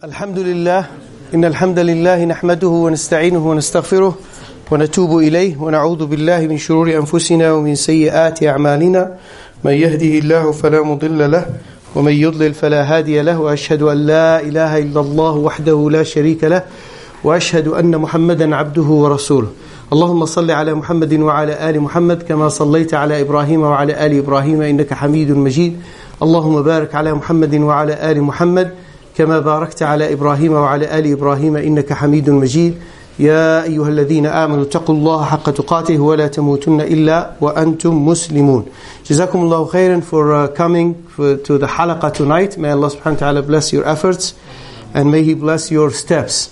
الحمد لله إن الحمد لله نحمده ونستعينه ونستغفره ونتوب إليه ونعوذ بالله من شرور أنفسنا ومن سيئات أعمالنا من يهده الله فلا مضل له ومن يضلل فلا هادي له وأشهد أن لا إله إلا الله وحده لا شريك له وأشهد أن محمدا عبده ورسوله اللهم صل على محمد وعلى آل محمد كما صليت على إبراهيم وعلى آل إبراهيم إنك حميد مجيد اللهم بارك على محمد وعلى آل محمد كما باركت على إبراهيم وعلى آل إبراهيم إنك حميد مجيد يا أيها الذين آمنوا اتقوا الله حق تقاته ولا تموتن إلا وأنتم مسلمون. جزاكم الله خيرا for coming to the halaqah tonight. May Allah subhanahu wa ta'ala bless your efforts and may He bless your steps.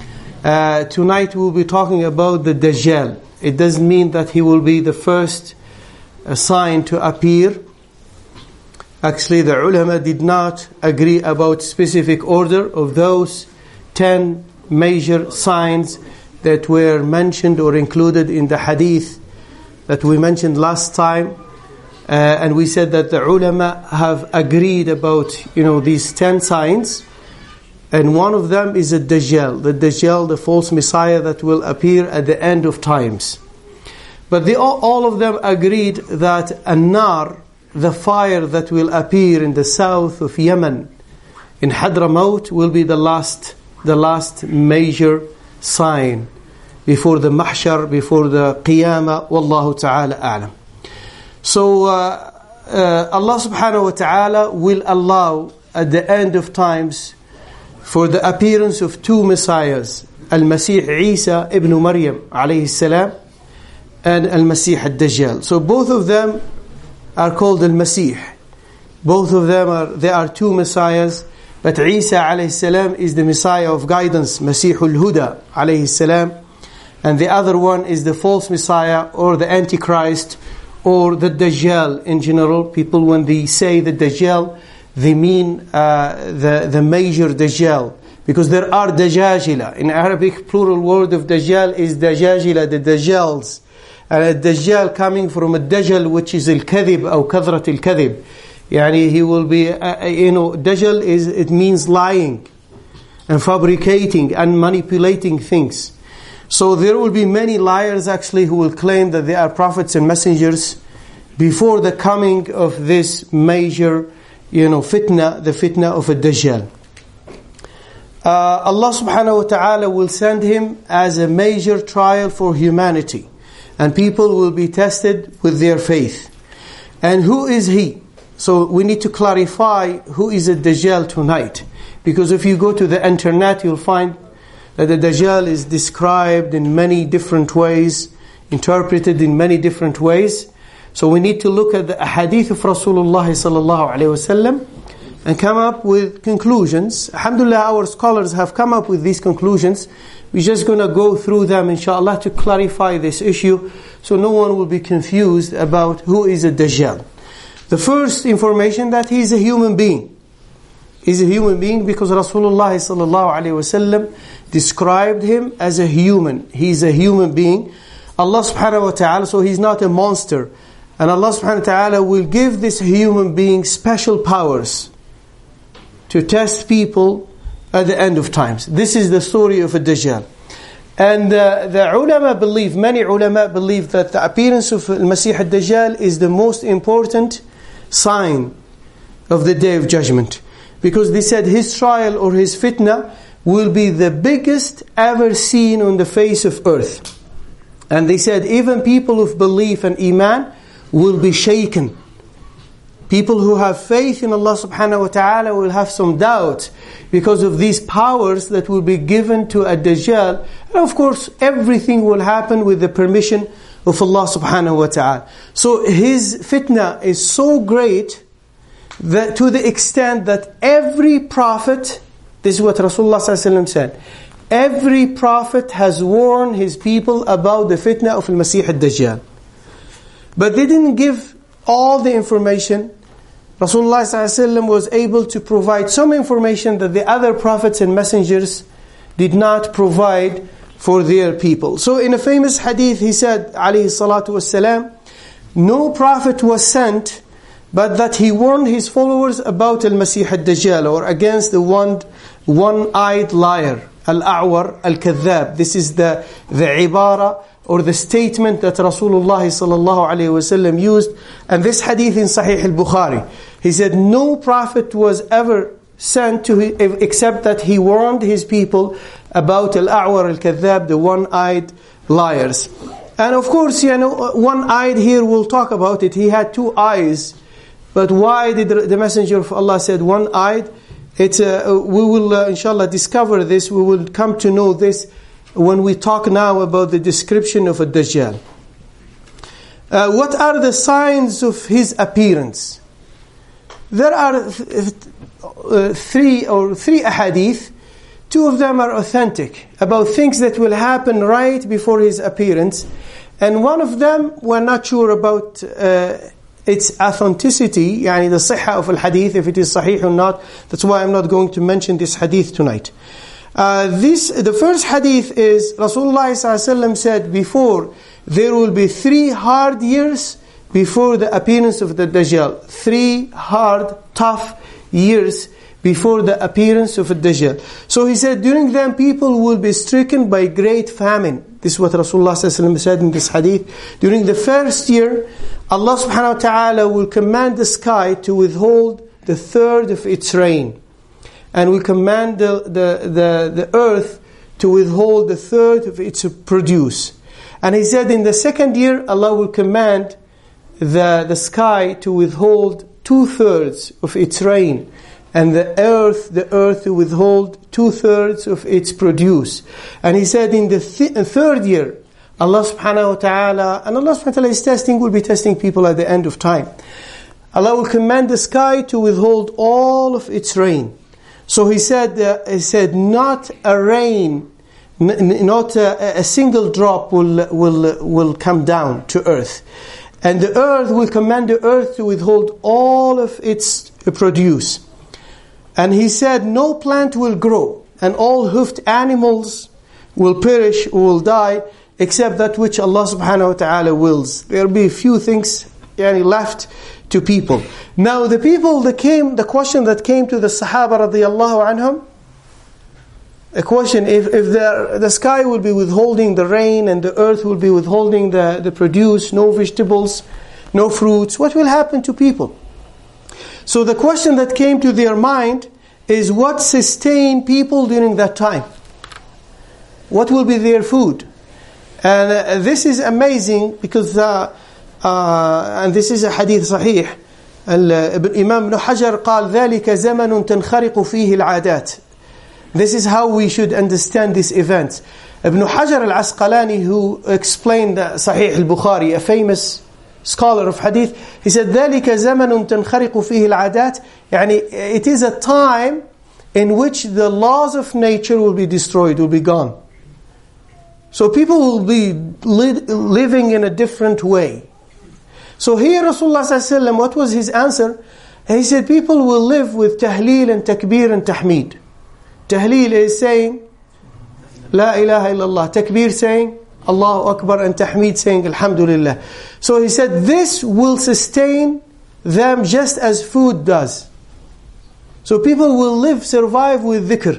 Tonight we'll be talking about the Dajjal. It doesn't mean that he will be the first sign to appear. Actually, the ulama did not agree about specific order of those 10 major signs that were mentioned or included in the hadith that we mentioned last time. And we said that the ulama have agreed about, these 10 signs. And one of them is the Dajjal. The Dajjal, the false Messiah that will appear at the end of times. But all of them agreed that an-nar, the fire that will appear in the south of Yemen, in Hadramaut, will be the last major sign before the mahshar, before the qiyamah. Wallahu ta'ala a'lam. So Allah subhanahu wa ta'ala will allow at the end of times for the appearance of two messiahs, Al-Masih Isa ibn Maryam alayhi salam and Al-Masih al-Dajjal. So both of them are called Al-Masih. Both of them they are two messiahs, but Isa alayhi salam is the messiah of guidance, Masihul Huda alayhi salam, and the other one is the false messiah or the Antichrist or the Dajjal in general. People, when they say the Dajjal, they mean the major Dajjal, because there are Dajjajila. In Arabic, plural word of Dajjal is Dajjajila, the Dajjals. And a Dajjal coming from a Dajjal, which is al-Kadhib or Kathrat al-Kadhib. Yani he will be, Dajjal it means lying and fabricating and manipulating things. So there will be many liars actually who will claim that they are prophets and messengers before the coming of this major, fitna, the fitna of a Dajjal. Allah subhanahu wa ta'ala will send him as a major trial for humanity. And people will be tested with their faith. And who is he? So we need to clarify who is a Dajjal tonight. Because if you go to the internet, you'll find that the Dajjal is described in many different ways, interpreted in many different ways. So we need to look at the hadith of Rasulullah sallallahu alaihi wasallam and come up with conclusions. Alhamdulillah, our scholars have come up with these conclusions. We're just going to go through them, inshallah, to clarify this issue so no one will be confused about who is a Dajjal. The first information that he is a human being. He's a human being because Rasulullah sallallahu alaihi wasallam described him as a human. He's a human being. Allah subhanahu wa ta'ala, so he's not a monster. And Allah subhanahu wa ta'ala will give this human being special powers to test people at the end of times. This is the story of a Dajjal. And the ulama believe, many ulama believe that the appearance of Al-Masih al-Dajjal is the most important sign of the Day of Judgment. Because they said his trial or his fitna will be the biggest ever seen on the face of earth. And they said even people of belief and iman will be shaken. People who have faith in Allah subhanahu wa ta'ala will have some doubt because of these powers that will be given to a Dajjal. And of course, everything will happen with the permission of Allah subhanahu wa ta'ala. So his fitna is so great that to the extent that every prophet, this is what Rasulullah sallallahu alaihi wasallam said, every prophet has warned his people about the fitna of Al-Masih al-Dajjal. But they didn't give all the information. Rasulullah ﷺ was able to provide some information that the other prophets and messengers did not provide for their people. So in a famous hadith he said, alayhi salatu wassalam, no prophet was sent but that he warned his followers about al-Masih al-Dajjal, or against the one-eyed liar, al-A'war al-Kadhab. This is the ibara or the statement that Rasulullah sallallahu alayhi wasallam used. And this hadith in Sahih al-Bukhari, he said, no prophet was ever sent to except that he warned his people about al-A'war al-Kadhab, the one-eyed liars. And of course, one-eyed here, we'll talk about it. He had two eyes. But why did the Messenger of Allah said one-eyed? We will inshallah discover this. We will come to know this when we talk now about the description of a Dajjal. What are the signs of his appearance? There are three ahadith. Two of them are authentic, about things that will happen right before his appearance. And one of them, we're not sure about its authenticity, yani the sihha of al-hadith, if it is sahih or not. That's why I'm not going to mention this hadith tonight. The first hadith is, Rasulullah ﷺ said before, there will be 3 hard years before the appearance of the Dajjal. 3 hard, tough years before the appearance of the Dajjal. So he said, during them people will be stricken by great famine. This is what Rasulullah ﷺ said in this hadith. During the first year, Allah subhanahu wa ta'ala will command the sky to withhold the third of its rain. And will command the earth to withhold the third of its produce. And he said in the second year, Allah will command the sky to withhold 2/3 of its rain. And the earth to withhold 2/3 of its produce. And he said in the third year, Allah subhanahu wa ta'ala, and Allah subhanahu wa ta'ala will be testing people at the end of time. Allah will command the sky to withhold all of its rain. So he said not a rain, not a single drop will come down to earth. And the earth will command the earth to withhold all of its produce. And he said, no plant will grow, and all hoofed animals will perish or will die, except that which Allah subhanahu wa ta'ala wills. There will be a few things left to people. Now the question that came to the Sahaba radiyallahu anhum, a question, if the sky will be withholding the rain and the earth will be withholding the produce, no vegetables, no fruits, what will happen to people? So the question that came to their mind is, what sustain people during that time? What will be their food? And this is amazing because, and this is a hadith sahih. Imam Ibn Hajar قال ذلك زمن تنخرق فيه العادات. This is how we should understand this event. Ibn Hajar al-Asqalani, who explained Sahih al-Bukhari, a famous scholar of hadith, he said, ذَلِكَ زَمَنٌ تَنْخَرِقُ فِيهِ الْعَادَاتِ. It is a time in which the laws of nature will be destroyed, will be gone. So people will be living in a different way. So here Rasulullah ﷺ, what was his answer? He said people will live with tahleel and takbir and tahmeed. Tahleel is saying La ilaha illallah. Takbir saying Allahu Akbar, and tahmeed saying Alhamdulillah. So he said this will sustain them just as food does. So people will survive with dhikr.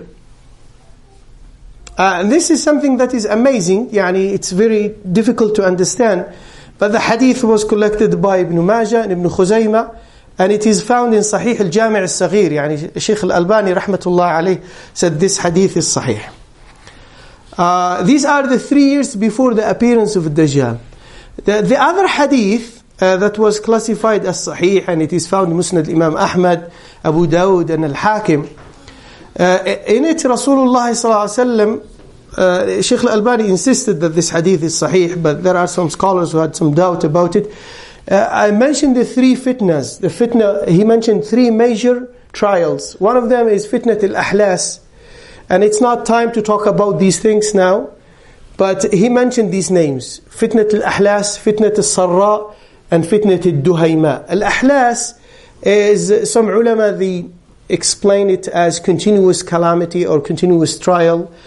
And this is something that is amazing. It's very difficult to understand. But the hadith was collected by Ibn Majah and Ibn Khuzaymah, and it is found in Sahih al-Jami' al-Saghir. Shaykh al-Albani rahmatullah alayh said this hadith is sahih. These are the 3 years before the appearance of Dajjal. The other hadith that was classified as sahih, and it is found in Musnad Imam Ahmad, Abu Dawud and Al-Hakim. In it, Rasulullah sallallahu alaihi wasallam, Shaykh al-Albani insisted that this hadith is sahih, but there are some scholars who had some doubt about it. I mentioned the 3 fitnas. He mentioned 3 major trials. One of them is fitnat al-ahlas, and it's not time to talk about these things now, but he mentioned these names: fitnat al-ahlas, fitnat al-sarra, and fitnat al-duhayma. Al-ahlas is, some ulama they explain it as continuous calamity or continuous trial.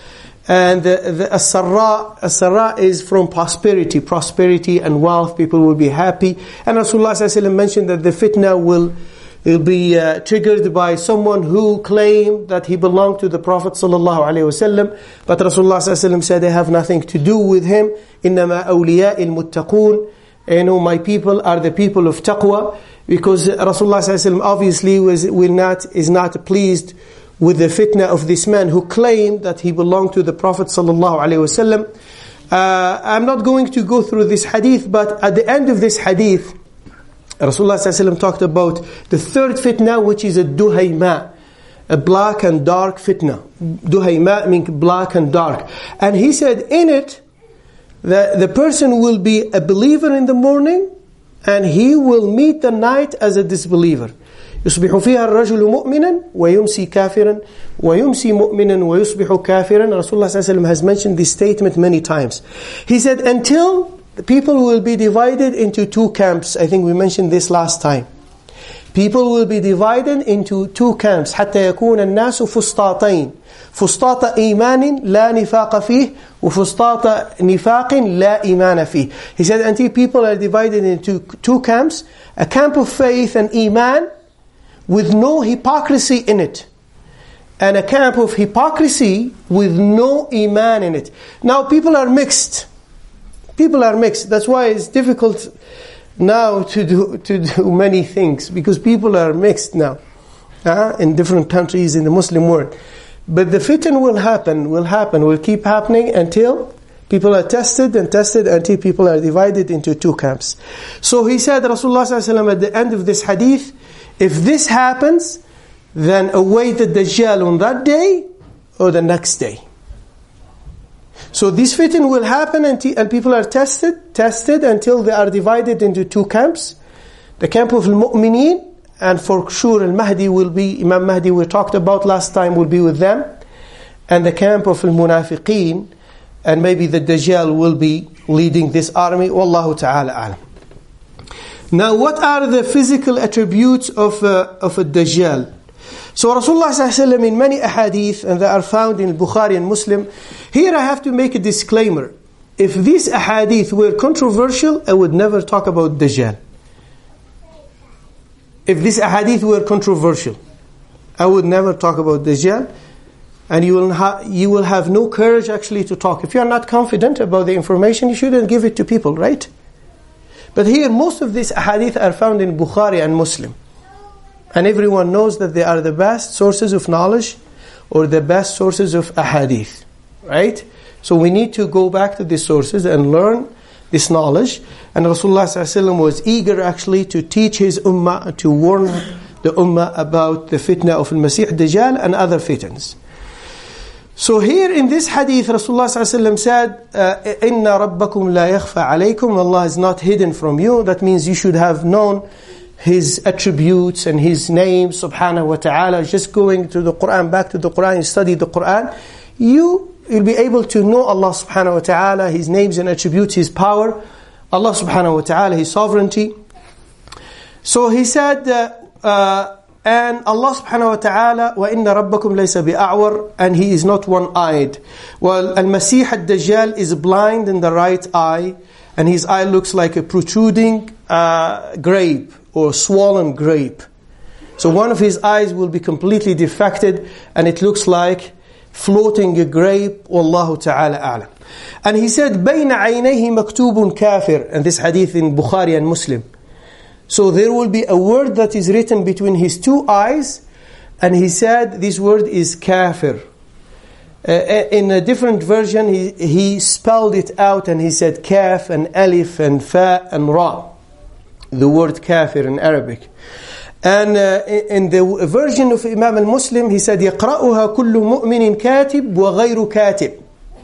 And the as-sarra is from prosperity and wealth. People will be happy. And Rasulullah ﷺ mentioned that the fitna will be triggered by someone who claimed that he belonged to the Prophet ﷺ. But Rasulullah ﷺ said, they have nothing to do with him. إِنَّمَا أَوْلِيَاءِ الْمُتَّقُونَ. My people are the people of taqwa. Because Rasulullah ﷺ obviously is not pleased with the fitna of this man who claimed that he belonged to the Prophet ﷺ. I'm not going to go through this hadith, but at the end of this hadith, Rasulullah ﷺ talked about the third fitna, which is a duhayma, a black and dark fitna. Duhayma means black and dark. And he said in it, the person will be a believer in the morning, and he will meet the night as a disbeliever. يصبح فيها الرجل مؤمنا ويمسي كافرا ويمسي مؤمنا ويصبح كافرا. Rasulullah ﷺ has mentioned this statement many times. He said, until the people will be divided into two camps. I think we mentioned this last time. People will be divided into two camps. حتى يكون الناس فسطاطين. فسطاط إيمان لا نفاق فيه وفسطاط نفاق لا إيمان فيه. He said, until people are divided into two camps, a camp of faith and iman with no hypocrisy in it, and a camp of hypocrisy with no iman in it. Now people are mixed. People are mixed. That's why it's difficult now to do many things, because people are mixed now in different countries in the Muslim world. But the fitan will keep happening until people are tested until people are divided into two camps. So he said, Rasulullah ﷺ at the end of this hadith, if this happens, then await the Dajjal on that day or the next day. So this fitan will happen and people are tested until they are divided into two camps. The camp of al-mu'mineen, and for sure al-Mahdi will be, Imam Mahdi we talked about last time, will be with them. And the camp of al-munafiqeen, and maybe the Dajjal will be leading this army. Wallahu ta'ala a'lam. Now, what are the physical attributes of a Dajjal? So Rasulullah ﷺ in many ahadith, and they are found in Bukhari and Muslim. Here I have to make a disclaimer. If these ahadith were controversial, I would never talk about Dajjal. If these ahadith were controversial, I would never talk about Dajjal. And you will have no courage actually to talk. If you are not confident about the information, you shouldn't give it to people, right? But here, most of these ahadith are found in Bukhari and Muslim. And everyone knows that they are the best sources of knowledge, or the best sources of ahadith, right? So we need to go back to these sources and learn this knowledge. And Rasulullah ﷺ was eager actually to teach his ummah, to warn the ummah about the fitna of al-Masih Dajjal and other fitans. So here in this hadith, Rasulullah ﷺ said, إِنَّ رَبَّكُمْ لَا يَخْفَى عَلَيْكُمْ. Allah is not hidden from you. That means you should have known His attributes and His names, subhanahu wa ta'ala. Just going to the Quran, back to the Quran, and study the Quran, you'll be able to know Allah subhanahu wa ta'ala, His names and attributes, His power, Allah subhanahu wa ta'ala, His sovereignty. So He said, and Allah subhanahu wa ta'ala, وَإِنَّ رَبَّكُمْ لَيْسَ بِأَعْوَرٍ, and He is not one-eyed. Well, Al-Masih Ad-Dajjal is blind in the right eye, and his eye looks like a protruding grape or swollen grape. So one of his eyes will be completely defected, and it looks like floating a grape. Wallahu ta'ala a'lam. And he said, بَيْنَ عَيْنَيْهِ مَكْتُوبٌ كَافِرٌ, and this hadith in Bukhari and Muslim. So there will be a word that is written between his two eyes, and he said this word is kafir. In a different version, he spelled it out, and he said kaf and alif and fa and ra. The word kafir in Arabic. And in the version of Imam al-Muslim, he said يَقْرَأُهَا كُلُّ مُؤْمِنٍ كَاتِبْ وَغَيْرُ كَاتِبْ.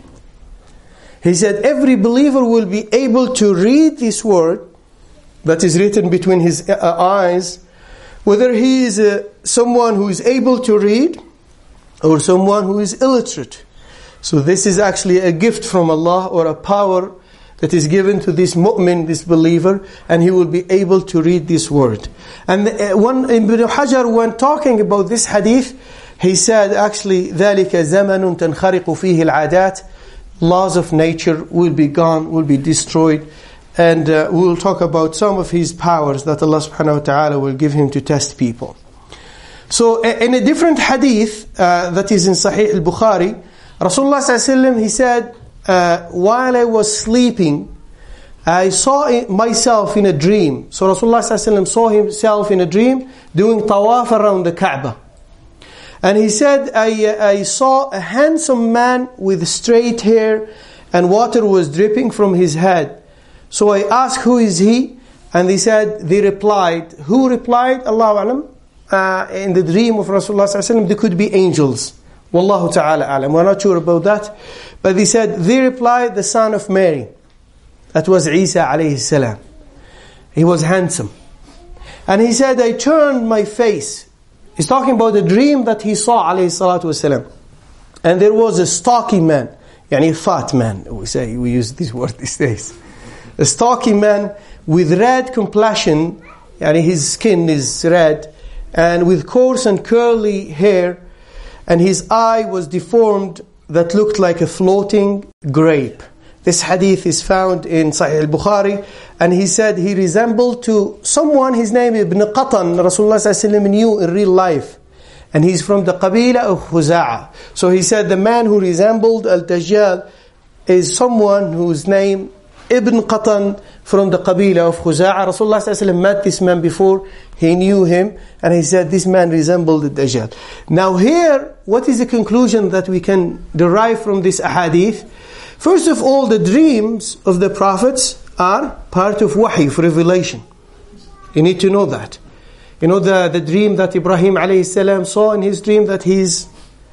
He said every believer will be able to read this word that is written between his eyes, whether he is someone who is able to read or someone who is illiterate. So this is actually a gift from Allah, or a power that is given to this mu'min, this believer, and he will be able to read this word. And when Ibn Hajar, when talking about this hadith, He said, actually, ذَلِكَ زَمَنٌ تَنْخَرِقُ فِيهِ الْعَادَاتِ. Laws of nature will be gone, will be destroyed. And we will talk about some of his powers that Allah subhanahu wa ta'ala will give him to test people. So in a different hadith that is in Sahih al-Bukhari, Rasulullah sallallahu alaihi wasallam, he said, while I was sleeping, I saw myself in a dream. So Rasulullah sallallahu alaihi wasallam saw himself in a dream doing tawaf around the Kaaba. And he said, I saw a handsome man with straight hair and water was dripping from his head. So I asked, who is he? And they replied, who replied? Allahu Alam. In the dream of Rasulullah sallallahu alaihi wasallam, there could be angels. Wallahu ta'ala alam. We're not sure about that. But they replied, the son of Mary. That was Isa alayhi salam. He was handsome. And he said, I turned my face. He's talking about the dream that he saw alayhi salatu wasalam. And there was a stocky man. Yani fat man. We use this word these days. A stocky man with red complexion. Yani his skin is red. And with coarse and curly hair. And his eye was deformed that looked like a floating grape. This hadith is found in Sahih al-Bukhari. And he said he resembled to someone, his name Ibn Qatan, Rasulullah sallallahu alaihi wasallam knew in real life. And he's from the Qabila of Khuza'a. So he said the man who resembled Al-Dajjal is someone whose name Ibn Qatan from the Qabila of Khuza'a. Rasulullah sallallahu alaihi wasallam met this man before. He knew him. And he said this man resembled the Dajjal. Now here, what is the conclusion that we can derive from this ahadith? First of all, the dreams of the prophets are part of wahy, of revelation. You need to know that. You know the dream that Ibrahim alayhi salam saw in his dream that he was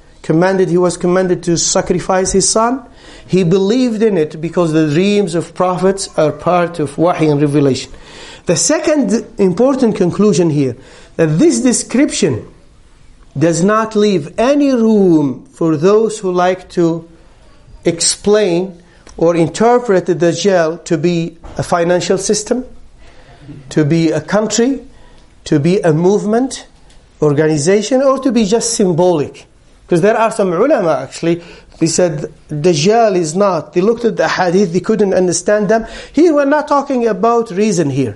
commanded to sacrifice his son. He believed in it because the dreams of prophets are part of wahy and revelation. The second important conclusion here, that this description does not leave any room for those who like to explain or interpret the Dajjal to be a financial system, to be a country, to be a movement, organization, or to be just symbolic. Because there are some ulama actually, they said Dajjal is not. They looked at the hadith, they couldn't understand them. Here we're not talking about reason here.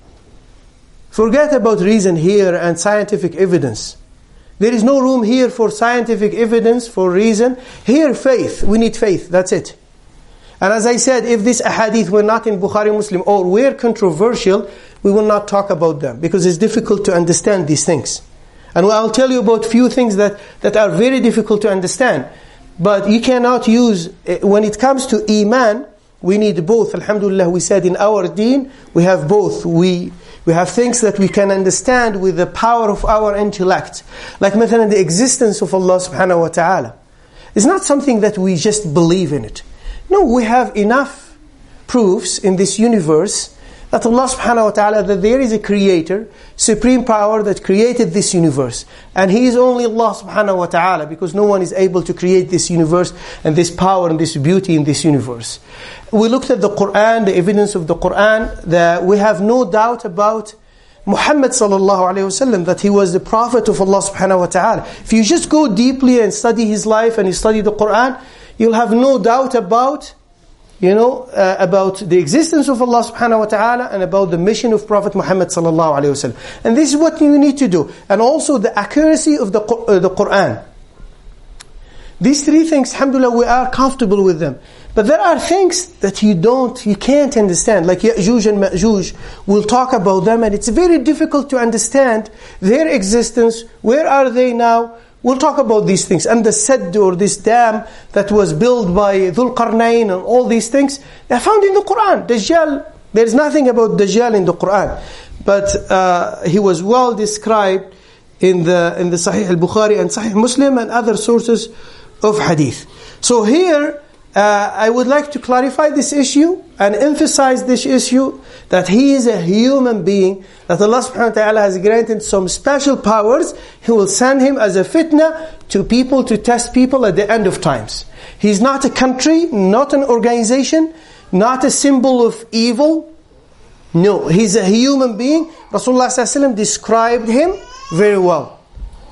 Forget about reason here and scientific evidence. There is no room here for scientific evidence, for reason. Here, faith. We need faith. That's it. And as I said, if this ahadith were not in Bukhari Muslim or were controversial, we will not talk about them because it's difficult to understand these things. And I'll tell you about few things that are very difficult to understand. But you cannot use, when it comes to Iman, we need both. Alhamdulillah, we said in our deen, we have both. We have things that we can understand with the power of our intellect. Like مثلا the existence of Allah subhanahu wa ta'ala. It's not something that we just believe in it. No, we have enough proofs in this universe that Allah subhanahu wa ta'ala, that there is a creator, supreme power that created this universe. And He is only Allah subhanahu wa ta'ala, because no one is able to create this universe and this power and this beauty in this universe. We looked at the Quran, the evidence of the Quran, that we have no doubt about Muhammad sallallahu alayhi wasallam, that he was the prophet of Allah subhanahu wa ta'ala. If you just go deeply and study his life and you study the Quran, you'll have no doubt about the existence of Allah subhanahu wa ta'ala and about the mission of Prophet Muhammad sallallahu alayhi wasallam. And this is what you need to do. And also the accuracy of the Quran. These three things, alhamdulillah, we are comfortable with them. But there are things that you can't understand. Like Ya'juj and Ma'juj, we'll talk about them, and it's very difficult to understand their existence. Where are they now? We'll talk about these things. And the Sadd, or this dam that was built by Dhul Qarnayn and all these things, they're found in the Quran. Dajjal, there's nothing about Dajjal in the Quran. But he was well described in the Sahih al-Bukhari and Sahih Muslim and other sources of hadith. So here, I would like to clarify this issue and emphasize this issue, that he is a human being, that Allah subhanahu wa ta'ala has granted some special powers. He will send him as a fitna to people, to test people at the end of times. He's not a country, not an organization, not a symbol of evil. No, he's a human being. Rasulullah sallallahu alaihi wasallam described him very well.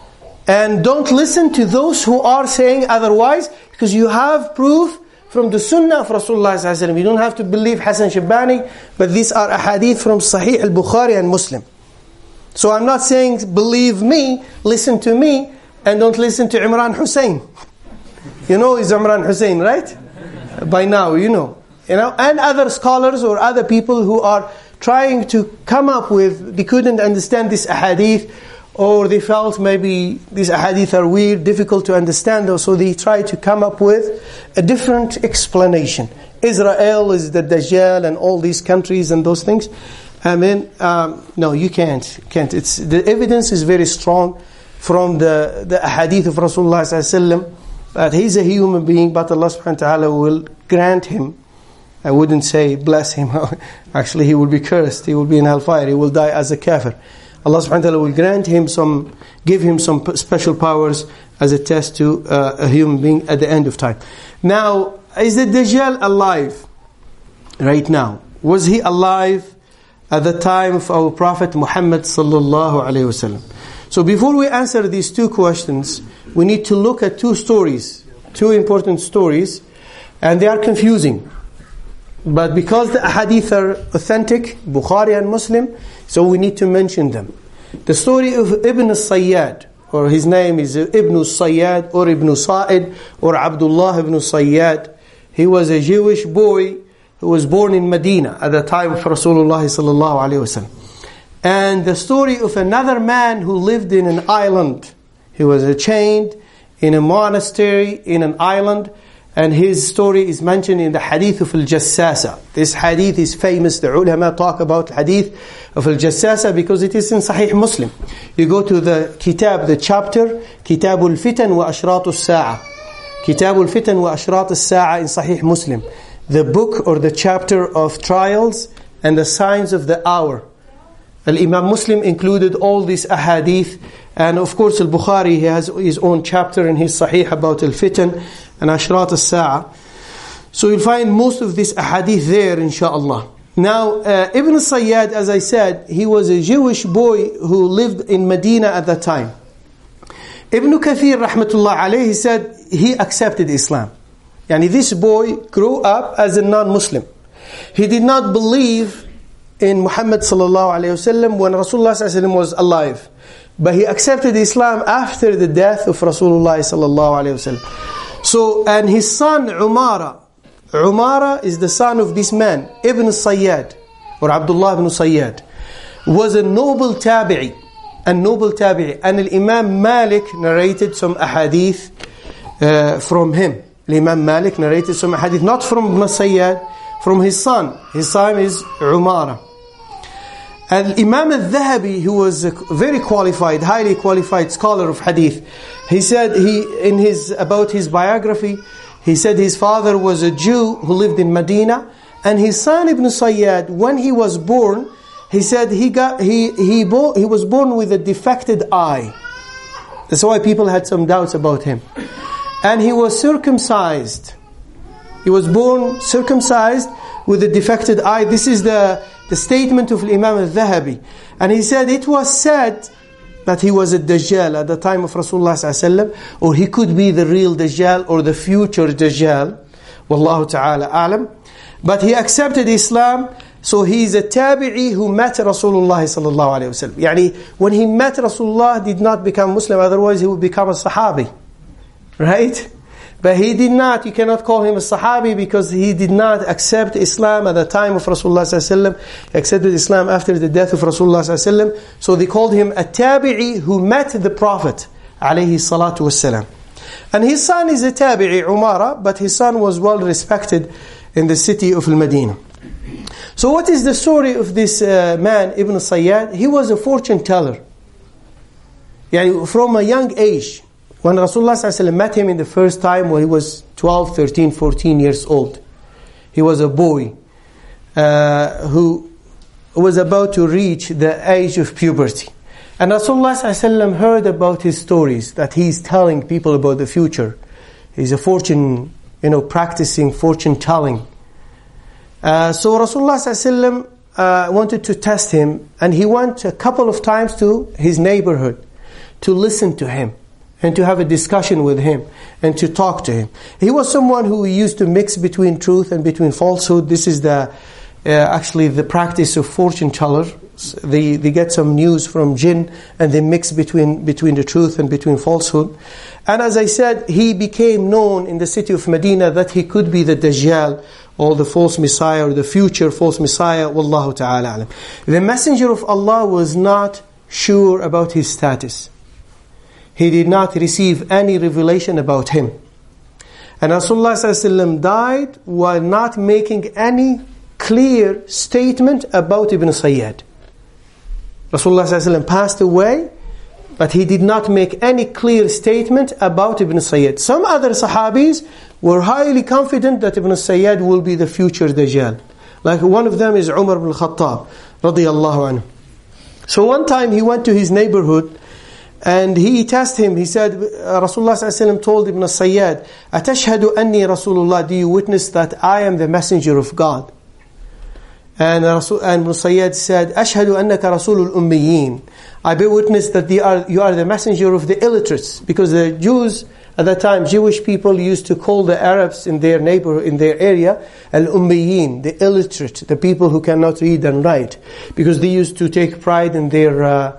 And don't listen to those who are saying otherwise, because you have proof from the Sunnah of Rasulullah sallallahu alaihi wasallam. You don't have to believe Hassan Shabbani, but these are ahadith from Sahih al-Bukhari and Muslim. So I'm not saying believe me, listen to me, and don't listen to Imran Hussein. You know he's Imran Hussein, right? By now, you know. And other scholars or other people who are trying to come up with, they couldn't understand this ahadith, or they felt maybe these ahadith are weird, difficult to understand, so they try to come up with a different explanation. Israel is the Dajjal and all these countries and those things. I mean, no, you can't. It's, the evidence is very strong from the ahadith of Rasulullah sallallahu alaihi wasallam that he's a human being, but Allah subhanahu wa ta'ala will grant him, I wouldn't say bless him, actually he will be cursed, he will be in hellfire, he will die as a kafir. Allah subhanahu wa ta'ala will grant him give him some special powers as a test to a human being at the end of time. Now, is the Dajjal alive right now? Was he alive at the time of our Prophet Muhammad sallallahu alaihi wasallam? So before we answer these two questions, we need to look at two stories, two important stories, and they are confusing. But because the ahadith are authentic, Bukhari and Muslim, so we need to mention them. The story of Ibn Sayyad, or his name is Ibn Sayyad, or Ibn Sa'id, or Abdullah ibn Sayyad. He was a Jewish boy who was born in Medina at the time of Rasulullah sallallahu alaihi wasallam. And the story of another man who lived in an island. He was chained in a monastery in an island, and his story is mentioned in the hadith of Al-Jassasa. This hadith is famous. The ulama talk about hadith of Al-Jassasa because it is in Sahih Muslim. You go to the kitab, the chapter, Kitabul Fitan wa Ashratus Sa'a. Kitabul Fitan wa Ashratus Sa'a in Sahih Muslim. The book or the chapter of trials and the signs of the hour. Al-Imam Muslim included all these ahadith, and of course Al-Bukhari, he has his own chapter in his Sahih about Al-Fitan and Ashrat al-Sa'a. So you'll find most of this ahadith there, inshaAllah. Now, Ibn Sayyad, as I said, he was a Jewish boy who lived in Medina at that time. Ibn Kathir, rahmatullah alayhi, he said he accepted Islam. Yani this boy grew up as a non-Muslim. He did not believe in Muhammad sallallahu alayhi wasallam when Rasulullah sallallahu alayhi wasallam was alive. But he accepted Islam after the death of Rasulullah sallallahu alayhi wasallam. So, and his son Umara is the son of this man, Ibn Sayyad, or Abdullah ibn Sayyad, was a noble tabi'i. And Imam Malik narrated some ahadith from him. Imam Malik narrated some ahadith, not from Ibn Sayyad, from his son. His son is Umara. And Imam al-Dhahabi, who was a very qualified, highly qualified scholar of hadith, he said about his biography, he said his father was a Jew who lived in Medina, and his son Ibn Sayyad, when he was born, he said he was born with a defected eye. That's why people had some doubts about him. And he was circumcised. He was born circumcised with a defected eye. This is the statement of Imam al-Dhahabi. And he said it was said that he was a Dajjal at the time of Rasulullah sallallahu alaihi wasallam, or he could be the real Dajjal or the future Dajjal. Wallahu ta'ala alam. But he accepted Islam, so he is a tabi'i who met Rasulullah sallallahu alaihi wasallam. Yani when he met Rasulullah, did not become Muslim, otherwise he would become a Sahabi. Right? But he did not, you cannot call him a Sahabi because he did not accept Islam at the time of Rasulullah sallallahu alaihi wasallam. He accepted Islam after the death of Rasulullah sallallahu alaihi wasallam. So they called him a tabi'i who met the Prophet alayhi salatu wasalam. And his son is a tabi'i, Umara, but his son was well respected in the city of Al-Madinah. So what is the story of this man, Ibn Sayyad? He was a fortune teller. Yani from a young age. When Rasulullah ﷺ met him in the first time when he was 12, 13, 14 years old. He was a boy who was about to reach the age of puberty. And Rasulullah ﷺ heard about his stories, that he's telling people about the future. He's a fortune, practicing fortune telling. So Rasulullah ﷺ wanted to test him, and he went a couple of times to his neighborhood to listen to him. and to have a discussion with him and to talk to him. He was someone who used to mix between truth and between falsehood. This is actually the practice of fortune tellers. They get some news from jinn and they mix between the truth and between falsehood. And as I said, he became known in the city of Medina that he could be the Dajjal or the false Messiah or the future false Messiah. Wallahu ta'ala alam. The Messenger of Allah was not sure about his status. He did not receive any revelation about him. And Rasulullah ﷺ died while not making any clear statement about Ibn Sayyad. Rasulullah ﷺ passed away, but he did not make any clear statement about Ibn Sayyad. Some other Sahabis were highly confident that Ibn Sayyad will be the future Dajjal. Like one of them is Umar ibn Khattab, radiyallahu anhu. So one time he went to his neighborhood, and he tested him. He said, Rasulullah ﷺ told Ibn Sayyad, "Atashhadu anni Rasulullah, do you witness that I am the messenger of God?" And Ibn Sayyad said, "Ashhadu annaka Rasulul Ummiyin." I bear witness that you are the messenger of the illiterates, because the Jews at that time, Jewish people used to call the Arabs in their area, Al-Ummiyin, the illiterate, the people who cannot read and write, because they used to take pride in their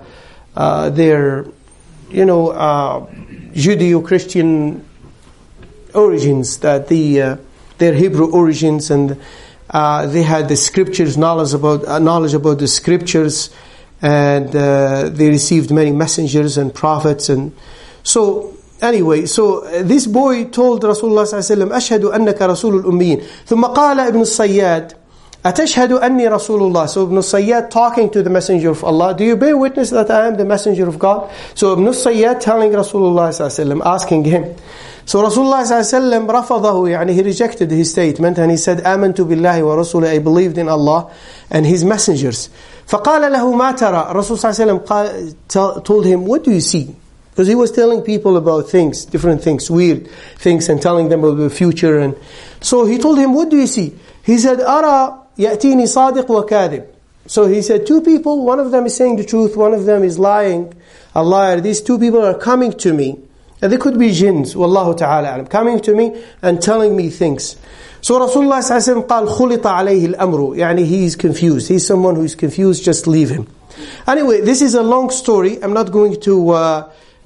Judeo-Christian origins, that their Hebrew origins, and they had the scriptures, knowledge about the scriptures, and they received many messengers and prophets. And so anyway, this boy told Rasulullah sallallahu alaihi wasallam, "Ashhadu annaka Rasulul Ummiyin." ثم قال ابن الصياد, "Atashhadu anni Rasulullah." So Ibn Sayyad talking to the Messenger of Allah, "Do you bear witness that I am the Messenger of God?" So Ibn Sayyad telling Rasulullah sallallahu alaihi wasallam, asking him. So Rasulullah sallallahu alaihi wasallam رفضه, he rejected his statement, and he said, "Amantu billahi wa rasulihi," I believed in Allah and His messengers. فقال له ما ترى. Rasulullah sallallahu alaihi wasallam told him, "What do you see?" Because he was telling people about things, different things, weird things, and telling them about the future. And so he told him, "What do you see?" He said, "Ara يأتيني صادق وكاذب." So he said, two people, one of them is saying the truth, one of them is lying, a liar. These two people are coming to me, and they could be jinns, wallahu ta'ala alam, coming to me and telling me things. So Rasulullah sallallahu alaihi wasallam قال خلط عليه الأمر, he is confused. He's someone who is confused, just leave him. Anyway, this is a long story. I'm not going to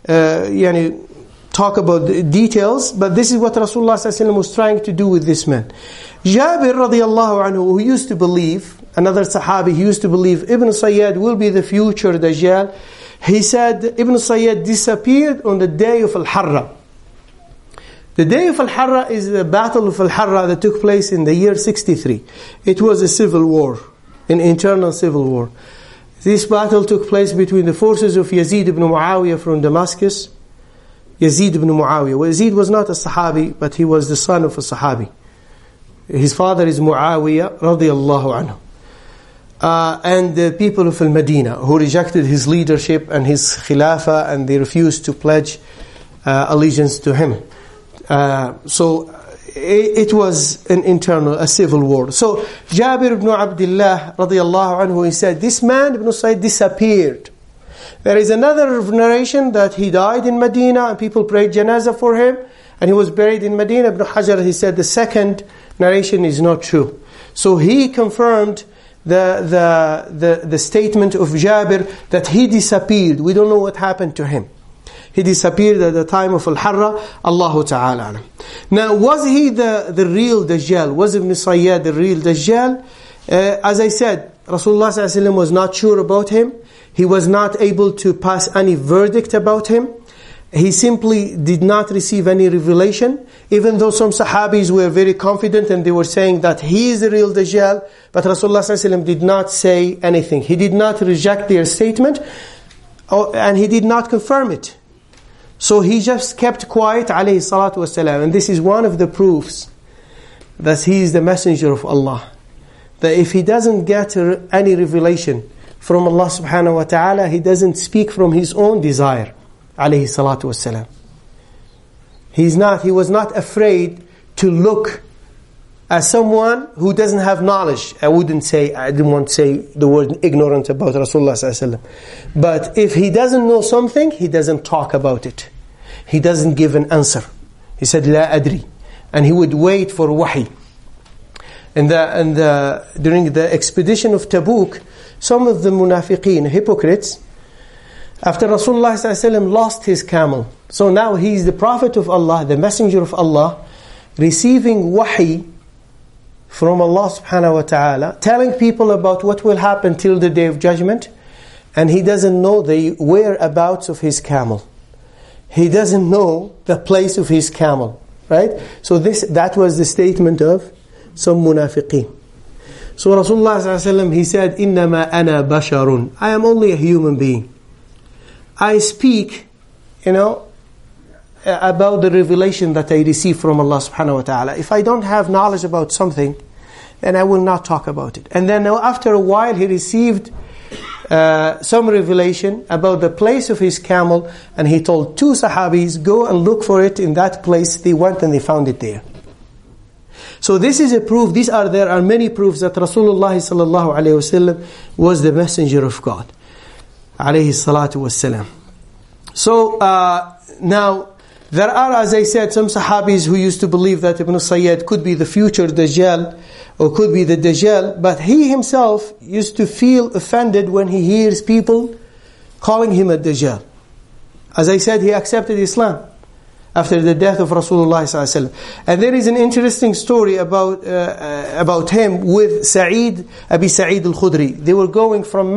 talk about the details, but this is what Rasulullah sallallahu alaihi wasallam was trying to do with this man. Jabir radiyallahu anhu, who used to believe, another Sahabi, he used to believe Ibn Sayyad will be the future Dajjal. He said Ibn Sayyad disappeared on the day of Al-Harra. The day of Al-Harra is the battle of Al-Harra that took place in the year 63. It was a civil war, an internal civil war. This battle took place between the forces of Yazid ibn Muawiyah from Damascus. Yazid ibn Muawiyah. Well, Yazid was not a Sahabi, but he was the son of a Sahabi. His father is Muawiyah radiyallahu anhu. And the people of Al-Madinah, who rejected his leadership and his khilafah, and they refused to pledge allegiance to him. So it was a civil war. So Jabir ibn Abdullah radiyallahu anhu, he said, this man, Ibn Sayyid, disappeared. There is another narration that he died in Medina and people prayed janazah for him, and he was buried in Medina. Ibn Hajar, he said the second narration is not true. So he confirmed the statement of Jabir that he disappeared. We don't know what happened to him. He disappeared at the time of Al-Harra. Allahu Ta'ala. Now, was he the real Dajjal? Was Ibn Sayyad the real Dajjal? As I said, Rasulullah ﷺ was not sure about him. He was not able to pass any verdict about him. He simply did not receive any revelation, even though some Sahabis were very confident and they were saying that he is the real Dajjal, but Rasulullah ﷺ did not say anything. He did not reject their statement, and he did not confirm it. So he just kept quiet, alayhi salatu wasalam. And this is one of the proofs that he is the messenger of Allah. That if he doesn't get any revelation from Allah subhanahu wa ta'ala, he doesn't speak from his own desire, alayhi salatu wasalam. He was not afraid to look as someone who doesn't have knowledge. I didn't want to say the word ignorant about Rasulullah sallallahu alaihi wasallam. But if he doesn't know something, he doesn't talk about it. he doesn't give an answer. He said, لا أدري. And he would wait for wahi. During the expedition of Tabuk, some of the munafiqeen, hypocrites, after Rasulullah ﷺ lost his camel, so now he is the Prophet of Allah, the Messenger of Allah, receiving wahi from Allah subhanahu wa ta'ala, telling people about what will happen till the Day of Judgment, and he doesn't know the whereabouts of his camel. He doesn't know the place of his camel, right? So that was the statement of some munafiqeen. So Rasulullah ﷺ, he said, إِنَّمَا أَنَا بَشَرٌ, I am only a human being. I speak, about the revelation that I receive from Allah subhanahu wa ta'ala. If I don't have knowledge about something, then I will not talk about it. And then after a while, he received some revelation about the place of his camel, and he told 2 Sahabis, go and look for it in that place. They went and they found it there. So this is a proof. There are many proofs that Rasulullah sallallahu alayhi wasallam was the messenger of God, alayhi salatu wassalam. So now there are, as I said, some Sahabis who used to believe that Ibn Sayyad could be the future Dajjal, or could be the Dajjal, but he himself used to feel offended when he hears people calling him a Dajjal. As I said, he accepted Islam after the death of Rasulullah ﷺ. And there is an interesting story about him with Abi Sa'id al-Khudri. They were going from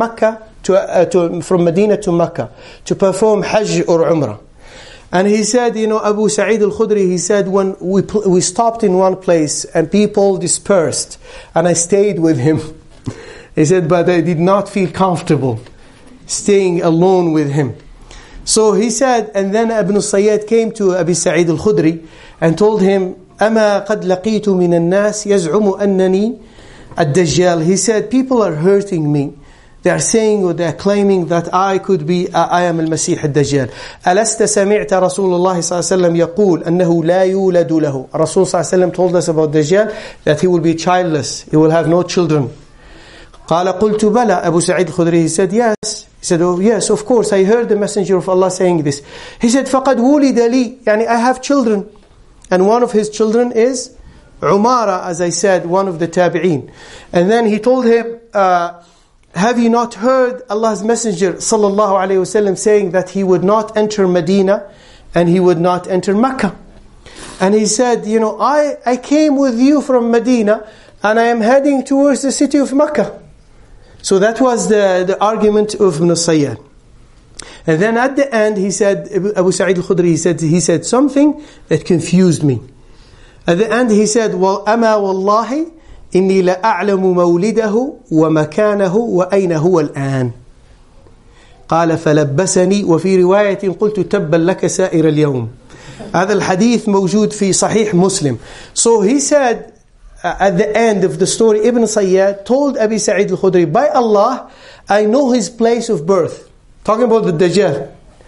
from Medina to Mecca to perform Hajj or Umrah. And he said, Abu Sa'id al-Khudri, he said, when we stopped in one place and people dispersed, and I stayed with him. He said, but I did not feel comfortable staying alone with him. So he said, and then Ibn Sayyad came to Abi Sa'id al-Khudri and told him, أَمَا قَدْ لَقِيتُ مِنَ النَّاسِ يَزْعُمُ أَنَّنِي الدَّجَّالِ. He said, people are hurting me. They are saying, or they are claiming that I am al-Masih al-Dajjal. أَلَسْتَ سَمِعْتَ رَسُولُ اللَّهِ صلى الله عليه وسلم يقول أنه لا يولد له. Rasul صلى الله عليه وسلم told us about Dajjal that he will be childless, he will have no children. قال قلت بلى. Abu Sa'id al-Khudri, he said, yes. He said, oh yes, of course, I heard the Messenger of Allah saying this. He said, فَقَدْ وُلِدَ لِي, يعني I have children. And one of his children is Umara, as I said, one of the Tabi'een. And then he told him, have you not heard Allah's Messenger sallallahu alayhi wasallam saying that he would not enter Medina and he would not enter Mecca? And he said, I came with you from Medina and I am heading towards the city of Mecca. So that was the argument of Ibn Sayyad. And then at the end he said, Abu Sa'id al-Khudri, he said something that confused me. At the end he said, أَمَا وَاللَّهِ إِنِّي لَأَعْلَمُ مَوْلِدَهُ وَمَكَانَهُ وَأَيْنَ هُوَ الْآنِ قال فلبسني وفي رواية قلت تبا لك سائر اليوم. هذا الحديث موجود في صحيح مسلم. So he said, at the end of the story, Ibn Sayyad told Abi Sa'id al-Khudri, by Allah, I know his place of birth. Talking about the Dajjal.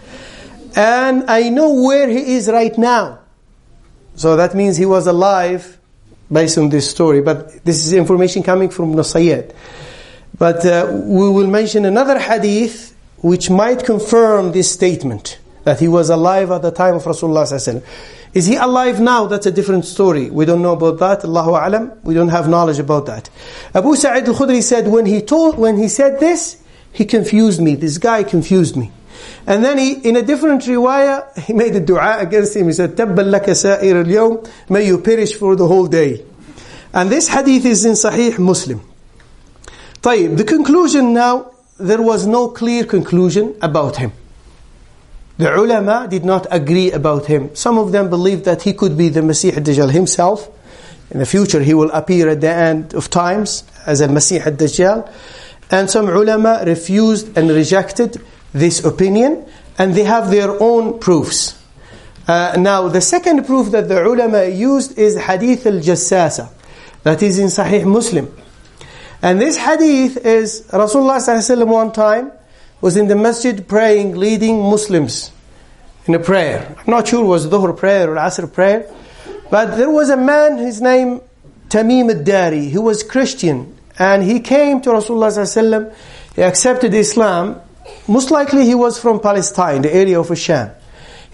And I know where he is right now. So that means he was alive based on this story. But this is information coming from Ibn Sayyad. But we will mention another hadith which might confirm this statement, that he was alive at the time of Rasulullah sallallahu alaihi wasallam. Is he alive now? That's a different story. We don't know about that. Allahu a'lam. We don't have knowledge about that. Abu Sa'id al-Khudri said, when he said this, he confused me. This guy confused me. And then in a different riwayah, he made a dua against him. He said, تَبَّا لَكَ سَائِرَ الْيَوْمِ, may you perish for the whole day. And this hadith is in Sahih Muslim. طيب, the conclusion now, there was no clear conclusion about him. The ulama did not agree about him. Some of them believed that he could be the Masih al-Dajjal himself. In the future he will appear at the end of times as a Masih al-Dajjal. And some ulama refused and rejected this opinion, and they have their own proofs. Now the second proof that the ulama used is Hadith al-Jassasa, that is in Sahih Muslim. And this hadith is Rasulullah ﷺ one time was in the masjid praying, leading Muslims in a prayer. I'm not sure it was Dhuhr prayer or Asr prayer, but there was a man, his name Tamim al-Dari, who was Christian, and he came to Rasulullah ﷺ, he accepted Islam. Most likely he was from Palestine, the area of Sham.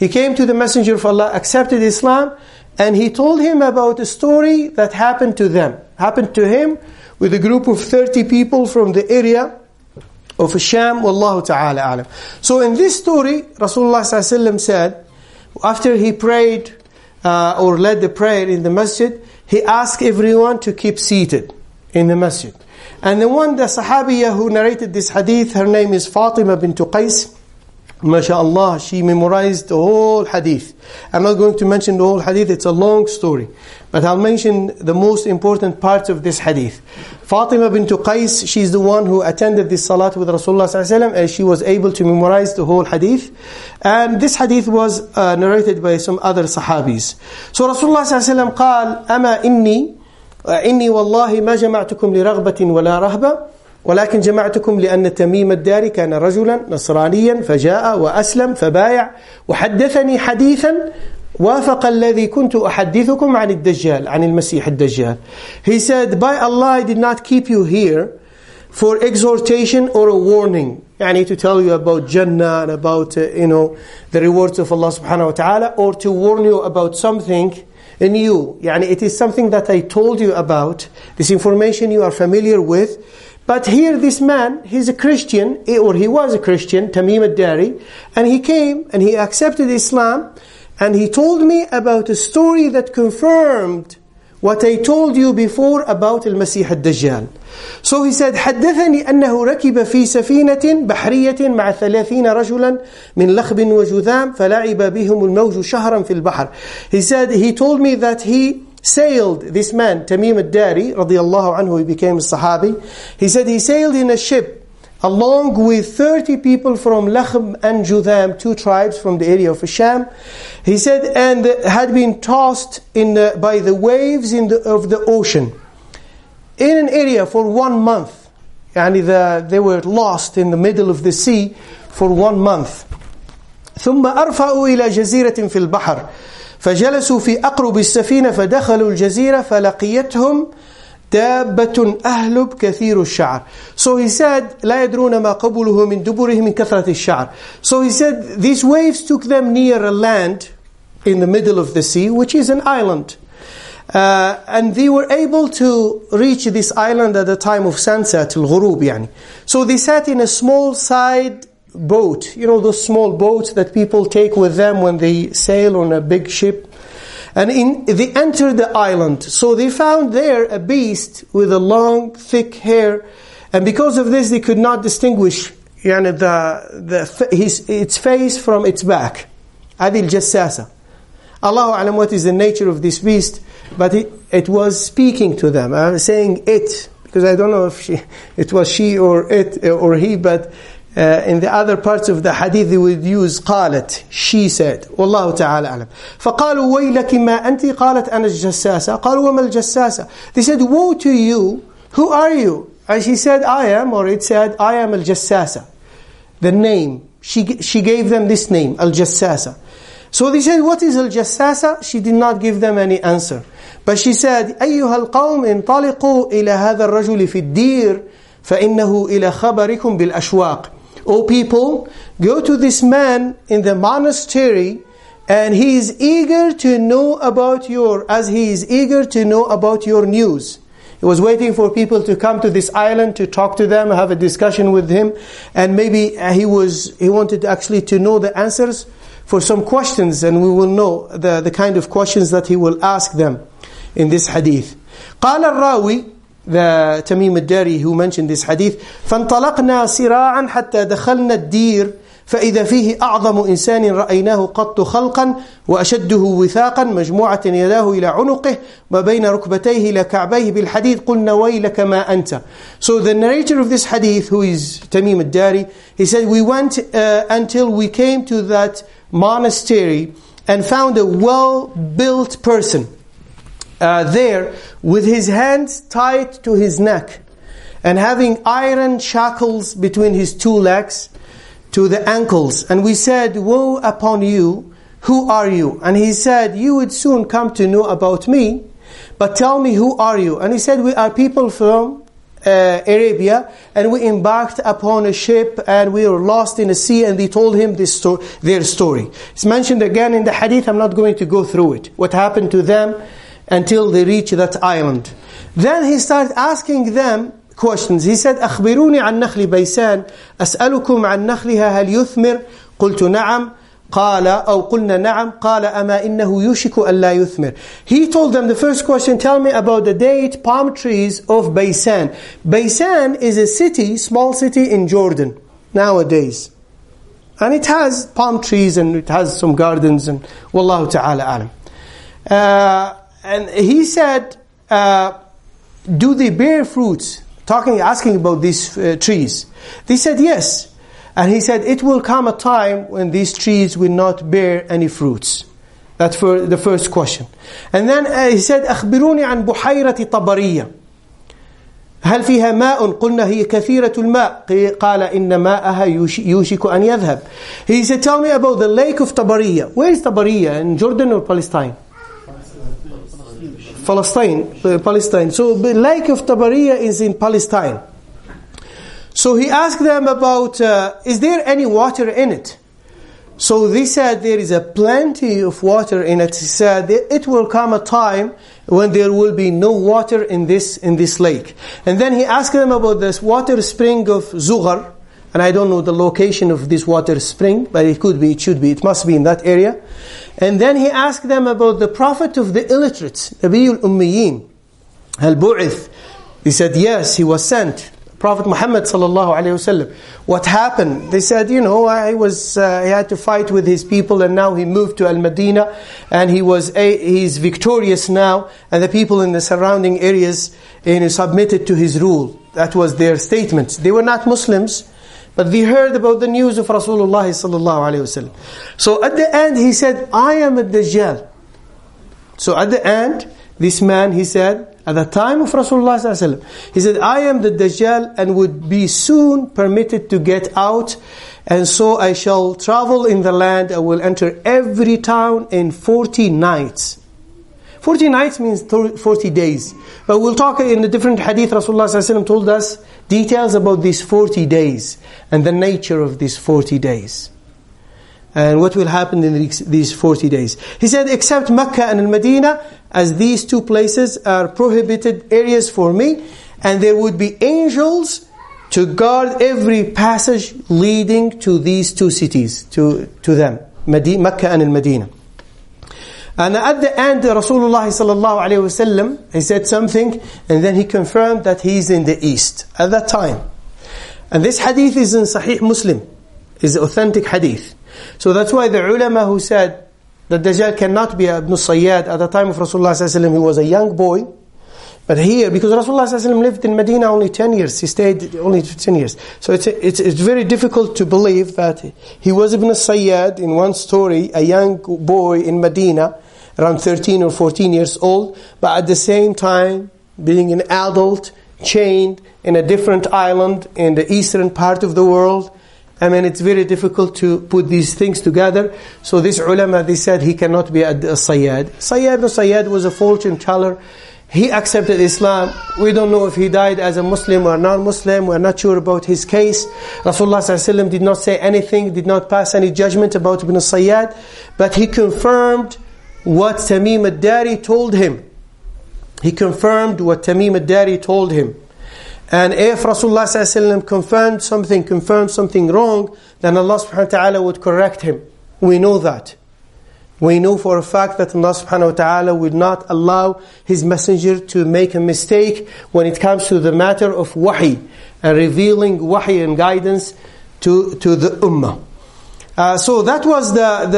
He came to the Messenger of Allah, accepted Islam, and he told him about a story that happened to him with a group of 30 people from the area of Sham, Wallahu ta'ala alam. So in this story, Rasulullah sallallahu alaihi wasallam said, after he prayed or led the prayer in the masjid, he asked everyone to keep seated in the masjid. And the Sahabiya who narrated this hadith, her name is Fatima bint Qais. MashaAllah, she memorized the whole hadith. I'm not going to mention the whole hadith, it's a long story. But I'll mention the most important parts of this hadith. Fatima bint Qais, she's the one who attended this salat with Rasulullah ﷺ, and she was able to memorize the whole hadith. And this hadith was narrated by some other sahabis. So Rasulullah ﷺ قال أما إني والله ما جمعتكم لرغبة ولا رهبة ولكن جمعتكم لأن تميم الداري كان رجلا نصرانيا فجاء وأسلم فبايع وحدثني حديثا وافق الذي كنت أحدثكم عن الدجال عن المسيح الدجال. He said, by Allah, I did not keep you here for exhortation or a warning. يعني to tell you about Jannah and about the rewards of Allah subhanahu wa ta'ala, or to warn you about something new. يعني it is something that I told you about. This information you are familiar with. But here this man, he's a Christian, or he was a Christian, Tamim al-Dari, and he came and he accepted Islam, and he told me about a story that confirmed what I told you before about al-Masih al-Dajjal. So he said, حدثني أنه ركب في سفينة بحرية مع 30 رجلا من لخب وجذام فلعب بهم الموج شهرا في البحر. He said, he told me that he sailed, this man, Tamim al-Dari, radiyallahu anhu, he became a Sahabi. He said he sailed in a ship along with 30 people from Lakhm and Judham, 2 tribes from the area of Sham. He said, and had been tossed by the waves of the ocean in an area for 1 month. And they were lost in the middle of the sea for 1 month. ثم أرفعوا إلى جزيرة في البحر فجلسوا في أقرب السفينة فدخلوا الجزيرة فلقيتهم دابة أهلب كثير الشعر. So he said, لا يدرون ما قبله من دبره من كثرة الشعر. So he said, these waves took them near a land in the middle of the sea, which is an island. And they were able to reach this island at the time of sunset, al-ghurub يعني. So they sat in a small side boat, those small boats that people take with them when they sail on a big ship. And they entered the island. So they found there a beast with a long, thick hair. And because of this, they could not distinguish its face from its back. Adil Jassasa. Allahu Alam what is the nature of this beast, but it was speaking to them. I'm saying it, because I don't know if it was she or it or he, but in the other parts of the hadith they would use قالت, she said. والله تعالى أعلم. فقالوا ويلك ما أنت قالت أنا الجساسة. قالوا وما الجساسة. They said, woe to you, who are you? And she said, I am, or it said, I am al-Jassasa. The name, she gave them this name, al-Jassasa. So they said, what is al-Jassasa? She did not give them any answer. But she said, أيها القوم انطلقوا إلى هذا الرجل في الدير فإنه إلى خبركم بالأشواق. O people, go to this man in the monastery, and he is eager to know about your news. He was waiting for people to come to this island to talk to them, have a discussion with him, and maybe he wanted actually to know the answers for some questions, and we will know the kind of questions that he will ask them in this hadith. قال الراوي, the Tamim al-Dari who mentioned this hadith, فانطلقنا سراعا حتى دخلنا الدير فإذا فيه أعظم إنسان رأيناه قط خلقا وأشده وثاقا مجموعة يداه إلى عنقه وبين ركبتيه إلى كعبيه بالحديد قلنا ويلك ما أنت. So the narrator of this hadith, who is Tamim al-Dari, he said, we went until we came to that monastery and found a well-built person there with his hands tied to his neck and having iron shackles between his 2 legs to the ankles. And we said, woe upon you, who are you? And he said, you would soon come to know about me, but tell me, who are you? And he said, we are people from Arabia, and we embarked upon a ship and we were lost in the sea, and they told him their story. It's mentioned again in the hadith. I'm not going to go through it. What happened to them until they reached that island. Then he started asking them questions. He said, أخبروني عن نخل بيسان أسألكم عن نخلها هل يثمر قلت نعم قال أو قلنا نعم قال أما إنه يوشك ألا يثمر. He told them the first question, tell me about the date palm trees of Baysan. Baysan is a city, small city in Jordan nowadays. And it has palm trees and it has some gardens, and Wallahu ta'ala alam. And he said, do they bear fruits? Asking about these trees. They said yes. And he said, it will come a time when these trees will not bear any fruits. That's for the first question. And then he said, أخبروني عن بحيرة طبرية هل فيها ماء قلنا هي كثيرة الماء قال إن ماءها يوشك أن يذهب. He said, tell me about the lake of Tabariya. Where is Tabariya? In Jordan or Palestine? Palestine. So the lake of Tabariya is in Palestine. So he asked them about, is there any water in it? So they said there is a plenty of water in it. He said it will come a time when there will be no water in this lake. And then he asked them about this water spring of Zughar. And I don't know the location of this water spring, but it could be, it should be, it must be in that area. And then he asked them about the prophet of the illiterates, Nabiyul Ummiyin, Al-Bu'ith. He said, yes, he was sent. Prophet Muhammad sallallahu alayhi wasallam. What happened? They said, he had to fight with his people, and now he moved to Al-Madinah, and he's victorious now, and the people in the surrounding areas submitted to his rule. That was their statement. They were not Muslims, but they heard about the news of Rasulullah sallallahu alayhi wasallam. So at the end he said, I am a Dajjal. So at the end, this man, he said, at the time of Rasulullah sallallahu alayhi wasallam, he said, I am the Dajjal and would be soon permitted to get out. And so I shall travel in the land. I will enter every town in 40 nights. 40 nights means 40 days. But we'll talk in a different hadith. Rasulullah ﷺ told us details about these 40 days and the nature of these 40 days. And what will happen in these 40 days. He said, except Mecca and Medina, as these two places are prohibited areas for me, and there would be angels to guard every passage leading to these two cities, to them, Mecca and Medina. And at the end, Rasulullah sallallahu alayhi wasallam, he said something, and then he confirmed that he is in the east at that time. And this hadith is in Sahih Muslim, is authentic hadith. So that's why the ulama who said that Dajjal cannot be Ibn Sayyad at the time of Rasulullah sallallahu alayhi wasallam, he was a young boy. But here, because Rasulullah sallallahu alayhi wasallam lived in Medina only 10 years, he stayed only 10 years. So it's very difficult to believe that he was Ibn Sayyad in one story, a young boy in Medina, around 13 or 14 years old, but at the same time being an adult, chained in a different island in the eastern part of the world. I mean, it's very difficult to put these things together. So this ulama, they said he cannot be a Sayyad. Sayyad was a fortune teller. He accepted Islam. We don't know if he died as a Muslim or non-Muslim. We're not sure about his case. Rasulullah ﷺ did not say anything, did not pass any judgment about Ibn Sayyad, but he confirmed what Tamim al-Dari told him. He confirmed what Tamim al-Dari told him. And if Rasulullah ﷺ confirmed something wrong, then Allah subhanahu wa ta'ala would correct him. We know that. We know for a fact that Allah subhanahu wa ta'ala will not allow His messenger to make a mistake when it comes to the matter of wahi and revealing wahi and guidance to the ummah. So that was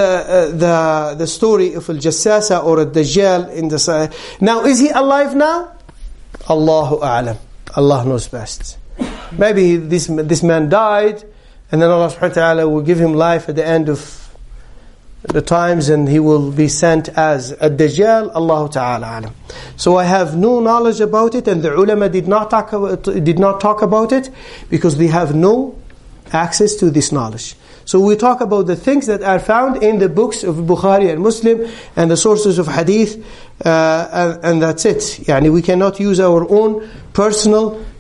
the story of Al-Jassasa or Al-Dajjal. Now, is he alive now? Allahu A'lam. Allah knows best. Maybe this man died, and then Allah subhanahu wa ta'ala will give him life at the end of the times, and he will be sent as a Dajjal. Allahu ta'ala alam. So I have no knowledge about it, and the ulama did not talk about it because they have no access to this knowledge. So we talk about the things that are found in the books of Bukhari and Muslim and the sources of hadith, and that's it. Yani we cannot use our own personal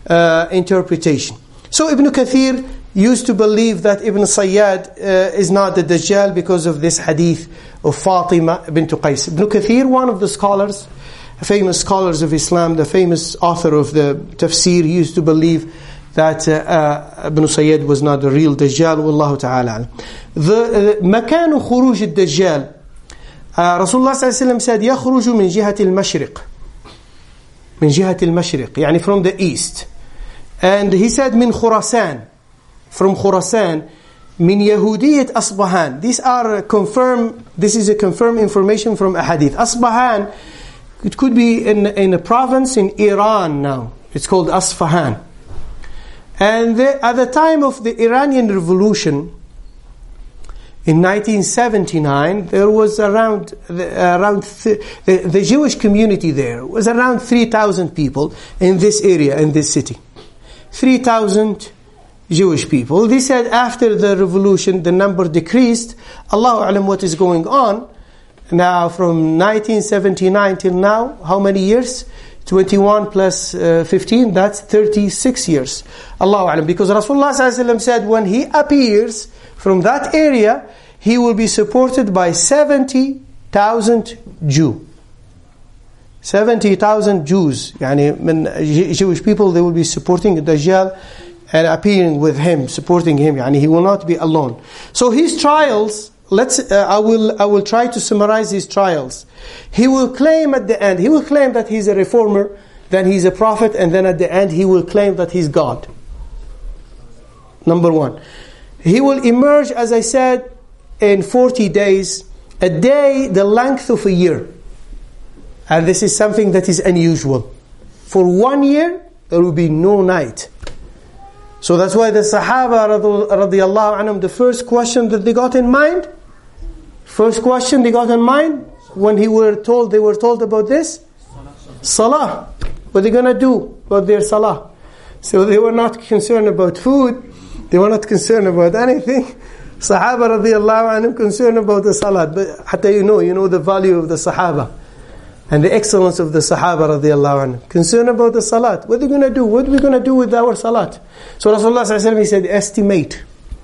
interpretation. So Ibn Kathir used to believe that Ibn Sayyad is not the Dajjal because of this hadith of Fatima bint Qais. Ibn Kathir, one of the scholars, famous scholars of Islam, the famous author of the tafsir, used to believe that Ibn Sayyad was not the real Dajjal. Wallahu ta'ala. The مكان خروج الدجال, Rasulullah sallallahu alayhi wa sallam said, يخرج من جهة المشرق. من جهة المشرق, يعني from the east. And he said, من خراسان. From Khurasan, min Yahudiyat Asbahan. This is a confirmed information from a hadith. Asbahan, it could be in a province in Iran now. It's called Asfahan. And at the time of the Iranian Revolution, in 1979, there was around the Jewish community there was around 3,000 people in this area, in this city. 3,000 Jewish people. They said after the revolution the number decreased. Allahu A'lam what is going on. Now from 1979 till now, how many years? 21 plus 15, that's 36 years. Allahu A'lam. Because Rasulullah ﷺ said when he appears from that area, he will be supported by 70,000 Jews. 70,000 Jews. Yani, Jewish people, they will be supporting the Dajjal and appearing with him, supporting him. Yani he will not be alone. So his trials, I will try to summarize his trials. He will claim at the end, he will claim that he's a reformer, then he's a prophet, and then at the end he will claim that he's God. Number one. He will emerge, as I said, in 40 days, a day the length of a year. And this is something that is unusual. For 1 year, there will be no night. So that's why the Sahaba radiyallahu anhum, the first question that they got in mind, when they were told about this, Salah. What are they going to do about their Salah? So they were not concerned about food, they were not concerned about anything. Sahaba radiyallahu anhum concerned about the Salat. But hatta you know the value of the Sahaba and the excellence of the Sahaba radiyallahu anhum. Concerned about the Salat. What are they going to do? What are we going to do with our Salat? So Rasulullah sallallahu alaihi wasallam, he said, estimate.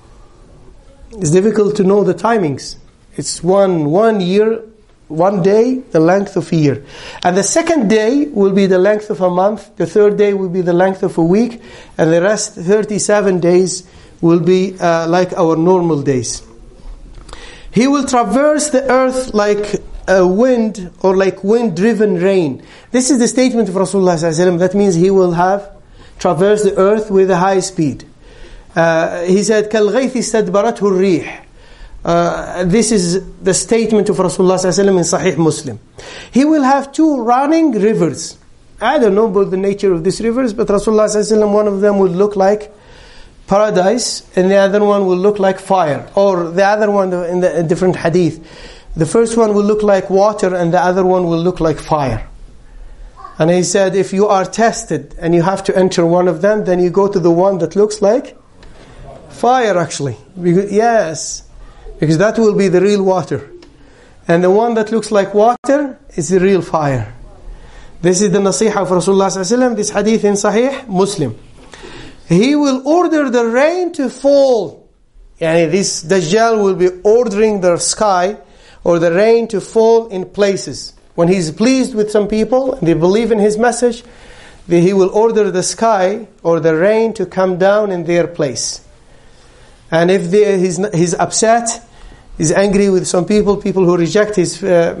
It's difficult to know the timings. It's one year, 1 day, the length of a year. And the second day will be the length of a month. The third day will be the length of a week. And the rest, 37 days, will be like our normal days. He will traverse the earth like a wind, or like wind-driven rain. This is the statement of Rasulullah sallallahu alaihi wasallam. That means he will have traversed the earth with a high speed. He said, كَالْغَيْثِ اسْتَدْبَرَتْهُ الرِّيحِ. This is the statement of Rasulullah sallallahu alaihi wasallam in Sahih Muslim. He will have 2 running rivers. I don't know about the nature of these rivers, but Rasulullah sallallahu alaihi wasallam, one of them will look like paradise, and the other one will look like fire. Or the other one in the different hadith. The first one will look like water, and the other one will look like fire. And he said, if you are tested and you have to enter one of them, then you go to the one that looks like fire actually. Yes, because that will be the real water. And the one that looks like water is the real fire. This is the nasiha of Rasulullah sallallahu alaihi wasallam, this hadith in Sahih Muslim. He will order the rain to fall. Yani this Dajjal will be ordering the sky or the rain to fall in places. When he's pleased with some people and they believe in his message, he will order the sky or the rain to come down in their place. And if he's upset, he's angry with some people who reject his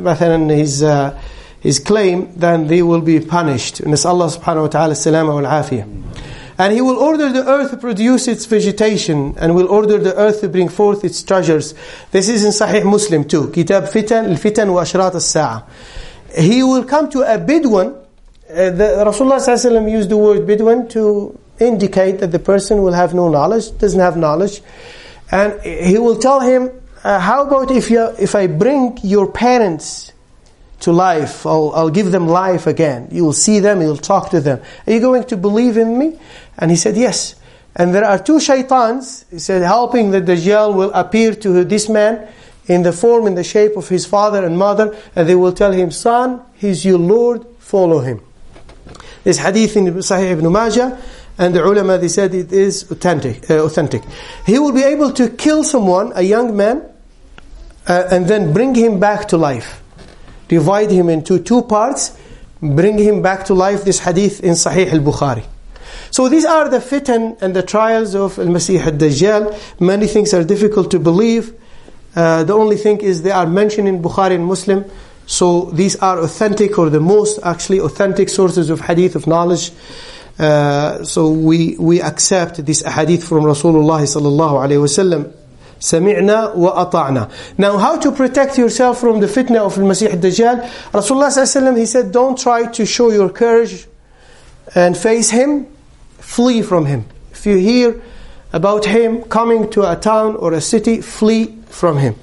claim, then they will be punished. And it's Allah subhanahu wa ta'ala salama wal afiyah. And he will order the earth to produce its vegetation, and will order the earth to bring forth its treasures. This is in Sahih Muslim too. Kitab Al-Fitan wa Ashrat al-Sa'a. He will come to a Bedouin. Rasulullah sallallahu alaihi wasallam used the word Bedouin to indicate that the person will have no knowledge, doesn't have knowledge. And he will tell him, how about if I bring your parents to life, I'll give them life again. You will see them, you'll talk to them. Are you going to believe in me? And he said, yes. And there are 2 shaitans, he said, helping the Dajjal will appear to this man in the form, in the shape of his father and mother, and they will tell him, son, he's your Lord, follow him. This hadith in Sahih Ibn Majah, and the ulama, they said it is authentic. He will be able to kill someone, a young man, and then bring him back to life. Divide him into two parts, bring him back to life. This hadith in Sahih al-Bukhari. So these are the fitan and the trials of Al-Masih al-Dajjal. Many things are difficult to believe. The only thing is they are mentioned in Bukhari and Muslim. So these are authentic, or the most actually authentic sources of hadith, of knowledge. So we accept this hadith from Rasulullah sallallahu alayhi wasallam. Sami'na wa ata'na. Now, how to protect yourself from the fitna of Al-Masih al-Dajjal? Rasulullah sallallahu alayhi wasallam, he said, don't try to show your courage and face him. Flee from him. If you hear about him coming to a town or a city, flee from him.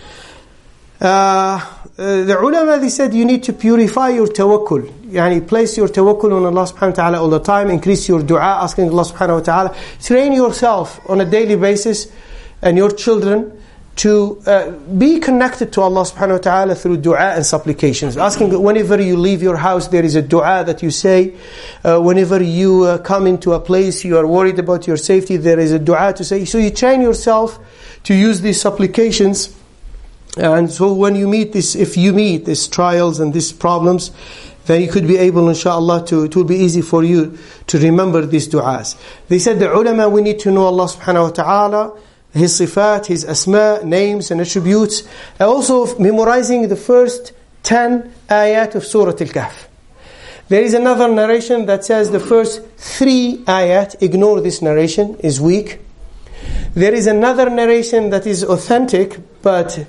The ulama, they said you need to purify your tawakkul. Yani place your tawakkul on Allah subhanahu wa ta'ala all the time. Increase your dua, asking Allah subhanahu wa ta'ala. Train yourself on a daily basis and your children to be connected to Allah subhanahu wa ta'ala through dua and supplications. Asking whenever you leave your house, there is a dua that you say. Whenever you come into a place, you are worried about your safety, there is a dua to say. So you train yourself to use these supplications. And so when you meet this, if you meet these trials and these problems, then you could be able, inshallah, it will be easy for you to remember these du'as. They said the ulama, we need to know Allah subhanahu wa ta'ala, His sifat, His asma, names and attributes. And also memorizing the first 10 ayat of Surah Al-Kahf. There is another narration that says the first 3 ayat, ignore this narration, is weak. There is another narration that is authentic, but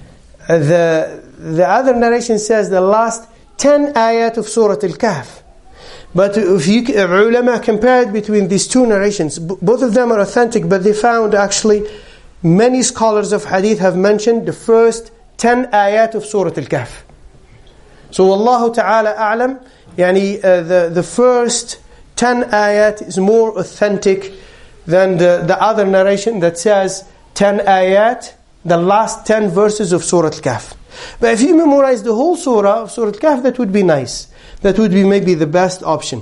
the other narration says the last 10 ayat of Surah Al-Kahf. But if you ulama compared between these two narrations, both of them are authentic, but they found actually many scholars of hadith have mentioned the first 10 ayat of Surah Al-Kahf. So Wallahu ta'ala a'lam, yani the first 10 ayat is more authentic than the other narration that says 10 ayat, the last 10 verses of Surah Al-Kahf. But if you memorize the whole surah of Surah Al-Kahf, that would be nice. That would be maybe the best option.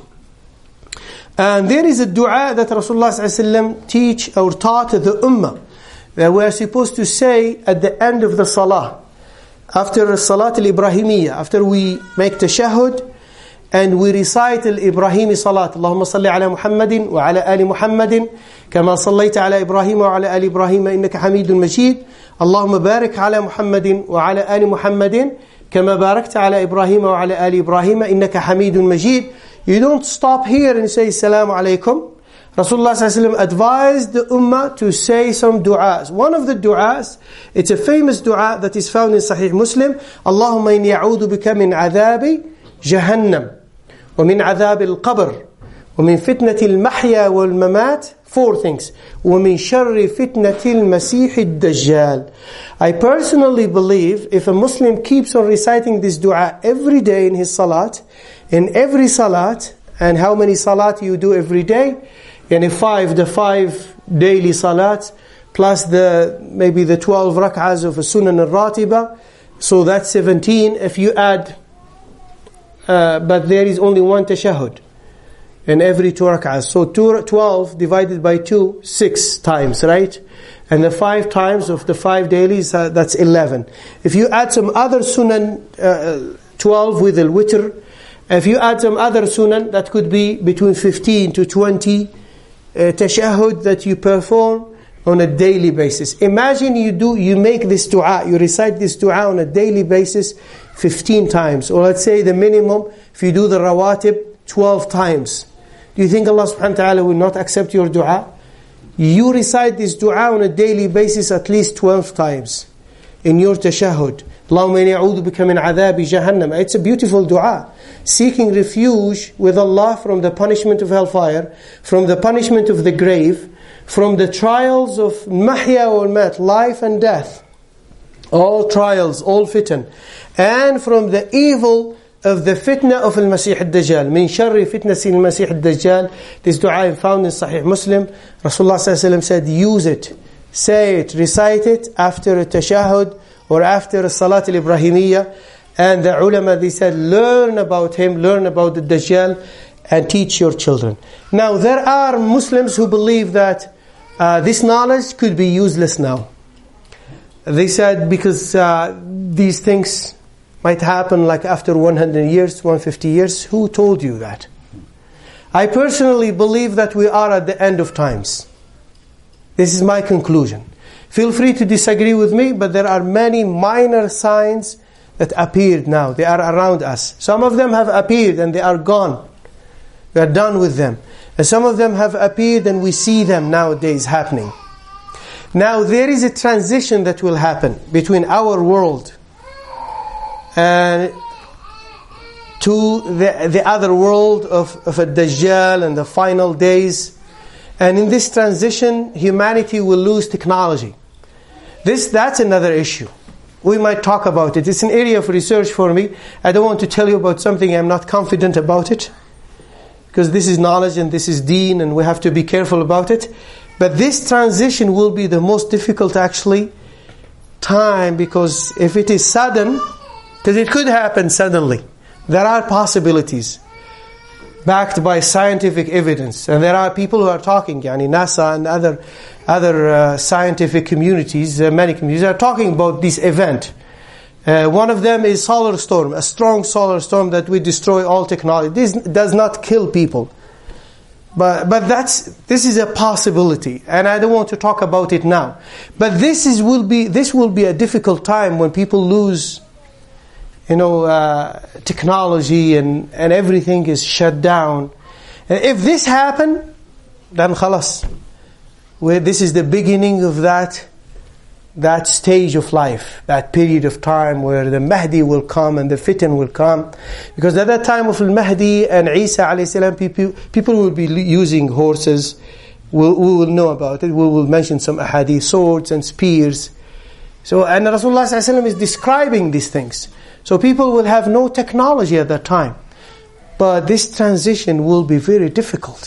And there is a dua that Rasulullah ﷺ teach or taught the ummah that we are supposed to say at the end of the salah. After Salat al-Ibrahimiyya, after we make tashahhud and we recite al-Ibrahimi salat. Allahumma salli ala Muhammadin wa ala ali Muhammadin kama sallaita ala Ibrahim wa ala ali Ibrahim innaka Hamidun Majid. Allahumma barik ala Muhammadin wa ala ali Muhammadin kama barakta ala Ibrahim wa ala ali Ibrahim innaka Hamidun Majid. You don't stop here and say Assalamu alaikum. Rasulullah ﷺ advised the ummah to say some du'as. One of the du'as, it's a famous du'a that is found in Sahih Muslim. Allahumma inni a'udhu bika min adhabi Jahannam, wa min adhab al-qabr, wa min fitnati al-mahya wal-mamat. 4 things. wa min sharri fitnati al-masih ad-dajjal. I personally believe if a Muslim keeps on reciting this du'a every day in his salat, in every salat, and how many salat you do every day? Yani 5 daily salats, plus maybe the 12 rak'ahs of a sunan al-ratiba, so that's 17. If you add, but there is only 1 tashahhud in every 2 rak'ahs. So 12 divided by 2, 6 times, right? And the 5 times of the 5 dailies, that's 11. If you add some other sunan, 12 with al-witr, if you add some other sunan, that could be between 15 to 20 tashahhud that you perform on a daily basis. Imagine you make this dua, you recite this dua on a daily basis 15 times. Or let's say the minimum, if you do the rawatib, 12 times. Do you think Allah subhanahu wa ta'ala will not accept your dua? You recite this dua on a daily basis at least 12 times in your tashahhud. Allahumma inni a'udhu bika min adhabi Jahannam. It's a beautiful dua. Seeking refuge with Allah from the punishment of hellfire, from the punishment of the grave, from the trials of mahya wal mat, life and death, all trials, all fitan, and from the evil of the fitna of al-Masih al-Dajjal. Min sharri fitnati al-Masih al-Dajjal. This dua is found in Sahih Muslim. Rasulullah ﷺ said, use it, say it, recite it after a tashahhud or after a Salat al-Ibrahimiyya. And the ulama, they said, learn about him, learn about the Dajjal, and teach your children. Now, there are Muslims who believe that this knowledge could be useless now. They said because these things might happen like after 100 years, 150 years. Who told you that? I personally believe that we are at the end of times. This is my conclusion. Feel free to disagree with me, but there are many minor signs that appeared now. They are around us. Some of them have appeared and they are gone. We are done with them. And some of them have appeared and we see them nowadays happening. Now there is a transition that will happen between our world and to the other world of a Dajjal and the final days. And in this transition, humanity will lose technology. That's another issue. We might talk about it. It's an area of research for me. I don't want to tell you about something I'm not confident about it, because this is knowledge and this is deen and we have to be careful about it. But this transition will be the most difficult actually time, because if it is sudden, because it could happen suddenly. There are possibilities backed by scientific evidence, and there are people who are talking, NASA and other scientific communities, many communities are talking about this event. One of them is solar storm, a strong solar storm that will destroy all technology. This does not kill people, but this is a possibility, and I don't want to talk about it now. But this will be a difficult time when people lose technology and everything is shut down. And if this happen, then khalas. This is the beginning of that stage of life, that period of time where the Mahdi will come and the fitan will come. Because at that time of al-Mahdi and Isa alayhi salam, people will be using horses. We will know about it. We will mention some ahadith, swords and spears. And Rasulullah sallallahu alaihi wasallam is describing these things. So people will have no technology at that time. But this transition will be very difficult.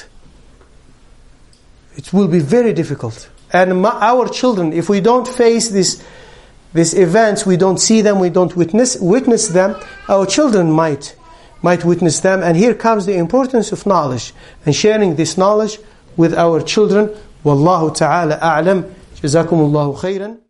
It will be very difficult. And our children, if we don't face these events, we don't see them, we don't witness them, our children might witness them. And here comes the importance of knowledge and sharing this knowledge with our children. Wallahu ta'ala a'lam. Jazakumullahu khairan.